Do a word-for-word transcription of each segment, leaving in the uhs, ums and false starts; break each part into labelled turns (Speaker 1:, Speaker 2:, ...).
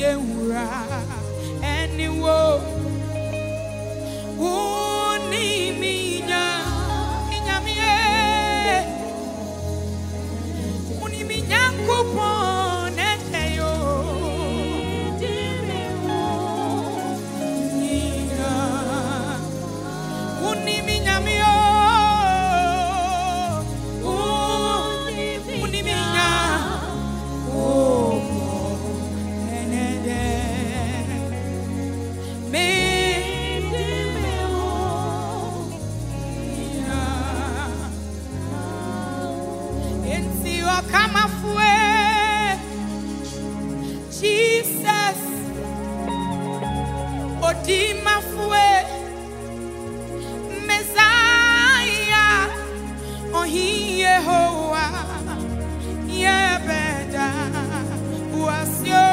Speaker 1: Yewra anywho uni minya inyamie uni minya kupon eteyo uni minyamio uni minya come away, Jesus. Odima fue, Messiah. Oh, he Yehovah, Yebeda was yo.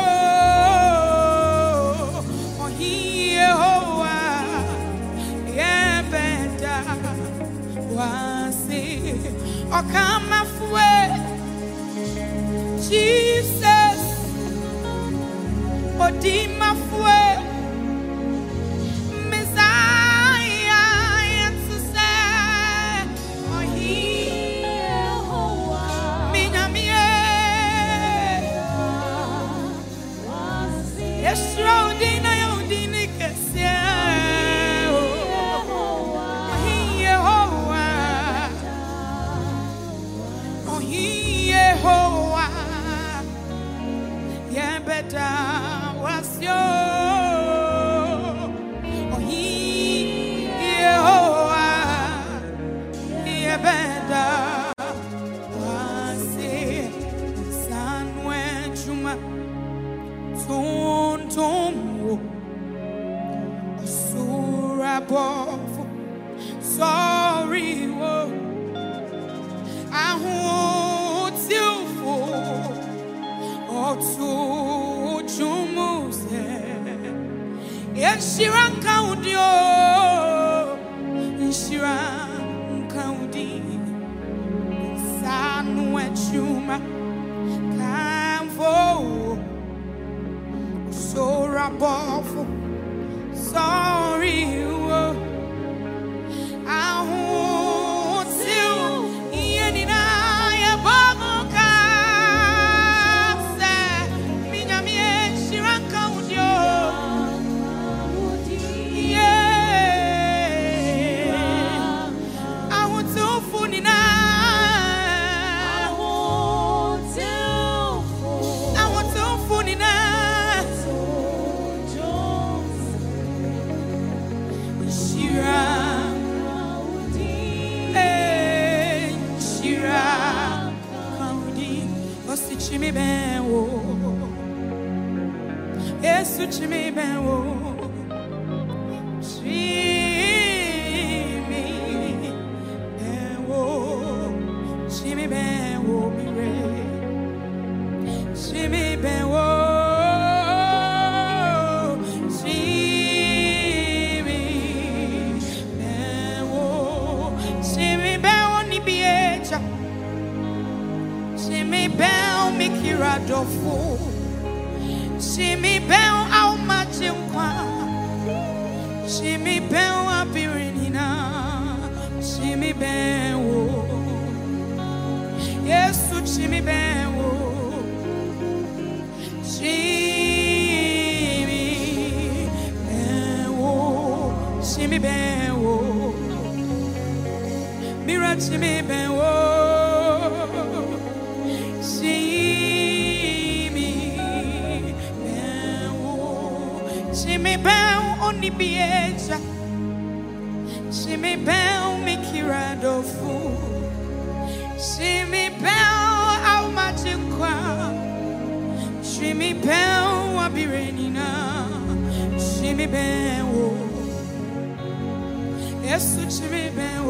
Speaker 1: Oh, he Yehovah, Yebeda was it. Oh, come away. Jesus, Odima fue, Messiah, and to say, oh, he, Minamie, Yeshua, Odina, Odini, Kessia, oh, he, Yehovah, oh, he, Yehovah. Yeah, better was your oh he Yehovah. Yeah, better was it sun when chuma tun tun sura bof sorry wo ahu tilfo to Jumuse, Yeshiran Kaudio, Yeshiran Kaudi, San Wechuma, Camfo, Sora Bofo, sorry, I won't see Yenina, Yabamoka. Chimi ben wo, Yesu chimi ben wo, chimi ben wo, chimi ben wo mire, chimi ben wo, chimi ben wo, chimi ben wo ni biecha, chimi ben. Mikira dofu, Shimi bell au machimwa, Shimi bell abirinina, Shimi bell, Yesu Shimi bell, Shimi bell, Shimi bell, Mira Shimi bell. Shimi bell only bieja, Shimi bell mikira dofu, Shimi bell au machinkwa, Shimi bell wabirenina, Shimi bell, Yesu Shimi bell,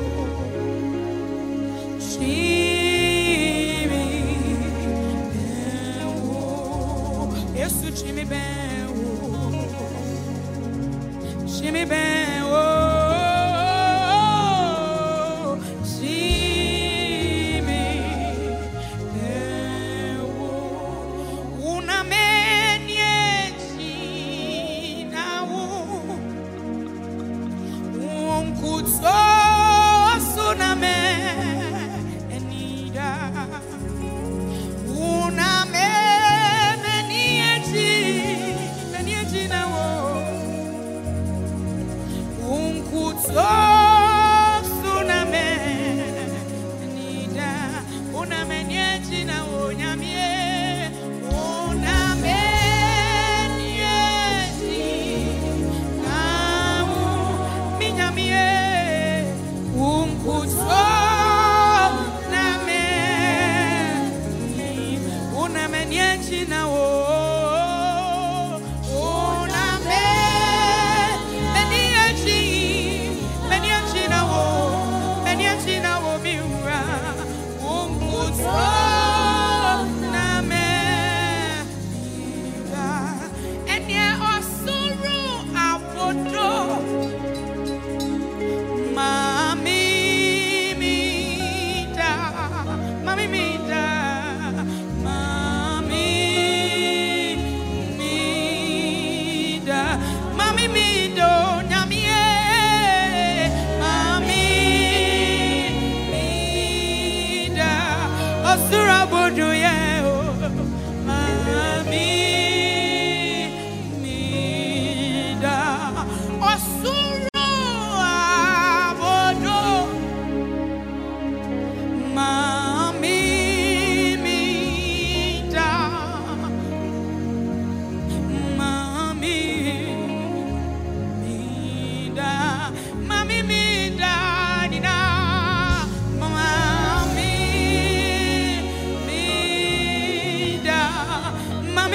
Speaker 1: Shimi bell, Yesu Shimi bell. Shimi ben oh, Shimi ben oh, una menye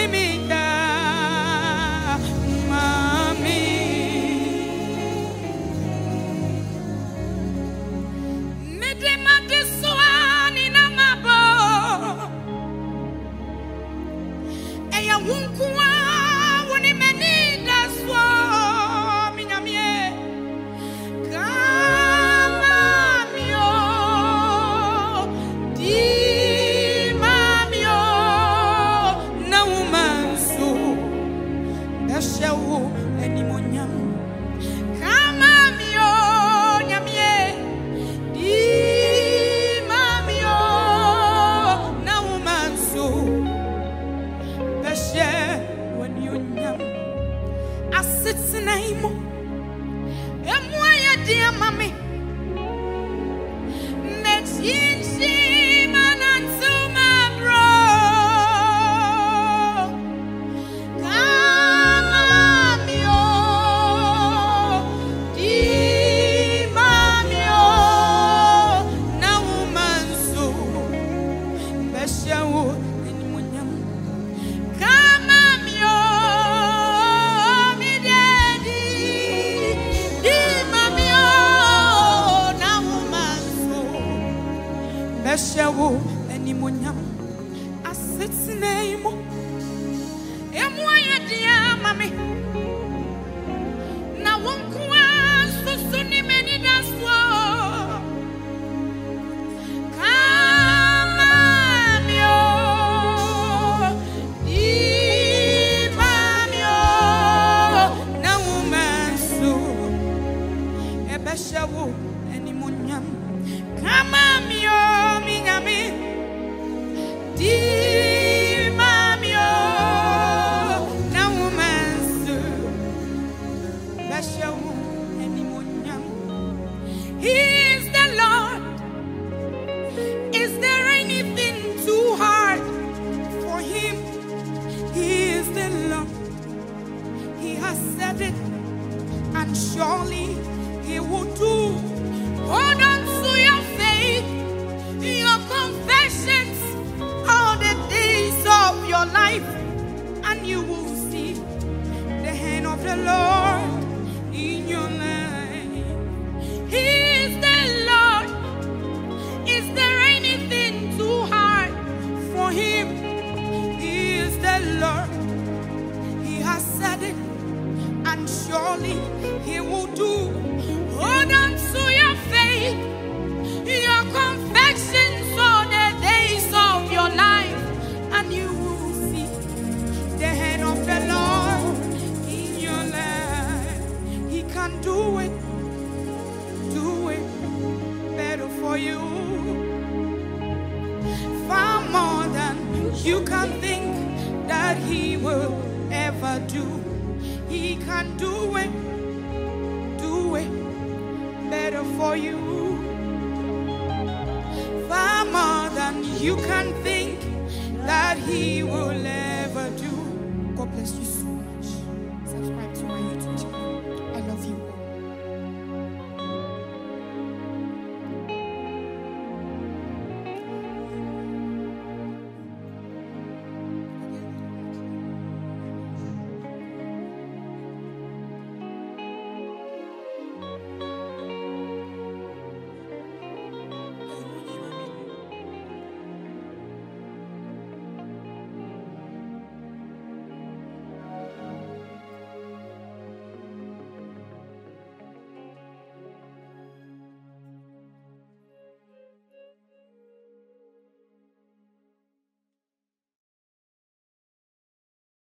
Speaker 1: Mimita, Mami. Medema de Swani Namabo. Eya Wunkwa, Wuni Menida Swa, Minamie. Kamamio, Di Mamio, Naumansu, Dashawu, Enimonyam. Kamamio, Nyamie, Di Mamio, Naumansu, Dashawu, Enimonyam. Asitsinaimu. Emwaya dear mommy, Mechinchi Manantuma bro, Kamamio, Di Mamio, Naumansu, Beshawu, Enimonyam, Kamamio, mi daddy. Beshawu Enimonyam Asitsinaimu Emwaya dia mami Na wonkwa susuni menidaswo Kamamio Di Mamio Na womansu Ebeshawu Enimonyam Kamamio Minyami Di Mamio Na womansu Beshawu Enimonyam. He is the Lord. Is there anything too hard for him? He is the Lord. He has said it, and surely he will do. Hold on to your faith, your confessions, all the days of your life, and you will see the hand of the Lord in your life. He is the Lord. Is there anything too hard for him? He is the Lord. He has said it, and surely he will do. Hold on to your faith, your confessions, all the days of your life, and you will see the hand of the Lord in your life. He can do it, do it better for you, far more than you can think that he will ever do. He can do it, do it better for you, far more than you can think that he will ever